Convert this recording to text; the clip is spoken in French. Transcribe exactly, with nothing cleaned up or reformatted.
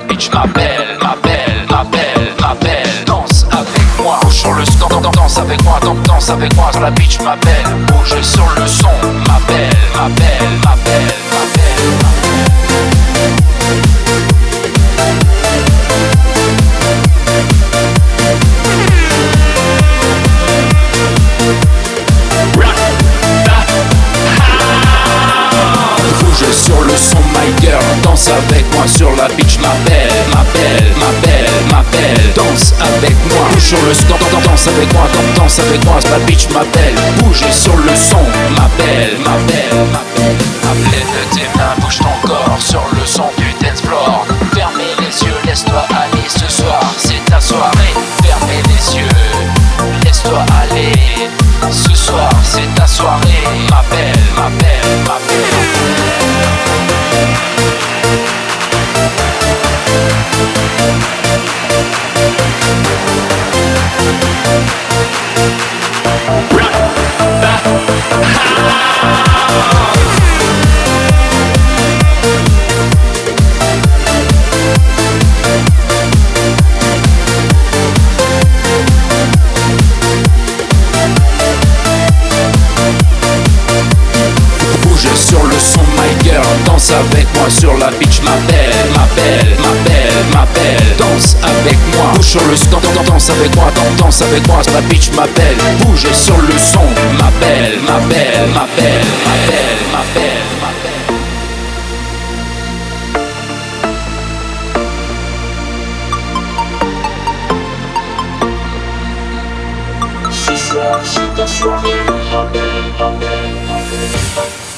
bitch m'appelle, m'appelle, m'appelle, m'appelle. Danse avec moi, bouge sur le son, danse avec moi, danse avec moi. La bitch m'appelle, bouge sur le son, m'appelle, m'appelle, m'appelle, m'appelle, m'appelle. Bouge sur le son, my girl, danse avec moi sur la bitch m'appelle, m'appelle, m'appelle, m'appelle. Danse avec moi, bouge sur le son, danse avec moi, danse avec moi, la bitch m'appelle. Bouge sur le son, m'appelle, m'appelle, m'appelle. Appelle de tes mains, bouge ton corps sur le son du dance floor. Fermez les yeux, laisse-toi aller, ce soir c'est ta soirée. Fermez les yeux, laisse-toi aller, ce soir c'est ta soirée. M'appelle, m'appelle, m'appelle. Bouge sur le son, my girl, danse avec moi sur la bitch m'appelle, m'appelle, m'appelle, m'appelle. Danse avec moi, bouge sur le son, danse avec moi, danse avec moi, la bitch m'appelle. Bouge sur le son, m'appelle, m'appelle, m'appelle, m'appelle, m'appelle, m'appelle. Ce soir c'est ta soirée, m'appelle, m'appelle, m'appelle.